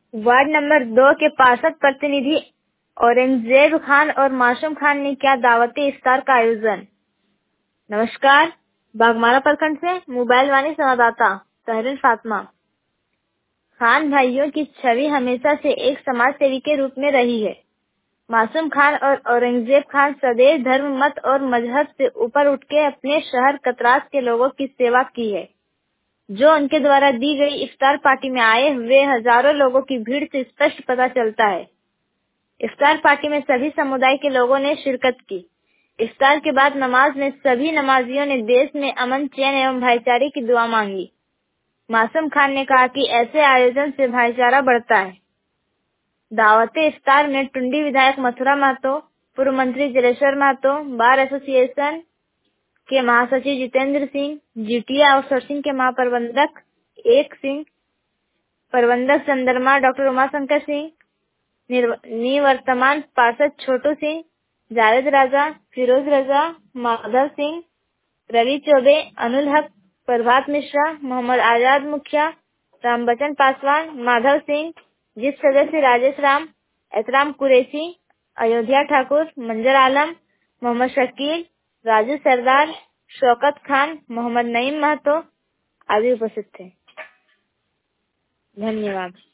Ward number 2 के पार्षद प्रतिनिधि औरंगजेब खान और मासूम खान ने किया दावती इफ्तार का आयोजन। नमस्कार, बाघमारा प्रखंड से मोबाइल वाणी संवाददाता तहरीर फातिमा। खान भाइयों की छवि हमेशा से एक समाज सेवी के रूप में रही है। मासूम खान और औरंगजेब खान सदैव धर्म, मत और मजहब से ऊपर उठ के अपने शहर कतरास के लोगों की सेवा की है, जो उनके द्वारा दी गई इफ्तार पार्टी में आए हुए हजारों लोगों की भीड़ से स्पष्ट पता चलता है। इफ्तार पार्टी में सभी समुदाय के लोगों ने शिरकत की। इफ्तार के बाद नमाज में सभी नमाजियों ने देश में अमन, चैन एवं भाईचारे की दुआ मांगी। मासूम खान ने कहा कि ऐसे आयोजन से भाईचारा बढ़ता है। दावते इफ्तार में टुंडी विधायक मथुरा महतो, पूर्व मंत्री जलेश्वर महतो, बार एसोसिएशन के महासचिव जितेंद्र सिंह, जीटीए आउटसोर्सिंग के महाप्रबंधक एक सिंह, प्रबंधक चंद्रमा डॉक्टर उमाशंकर सिंह, निवर्तमान पार्षद छोटू सिंह, जावेद राजा, फिरोज रजा, माधव सिंह, रवि चौबे, अनुल हक, प्रभात मिश्रा, मोहम्मद आजाद मुखिया, रामबचन पासवान, माधव सिंह, जिस सदस्य राजेश राम, एहतराम कुरैशी, अयोध्या ठाकुर, मंजर आलम, मोहम्मद शकील, राजू सरदार, शौकत खान, मोहम्मद नईम महतो आदि उपस्थित थे। धन्यवाद।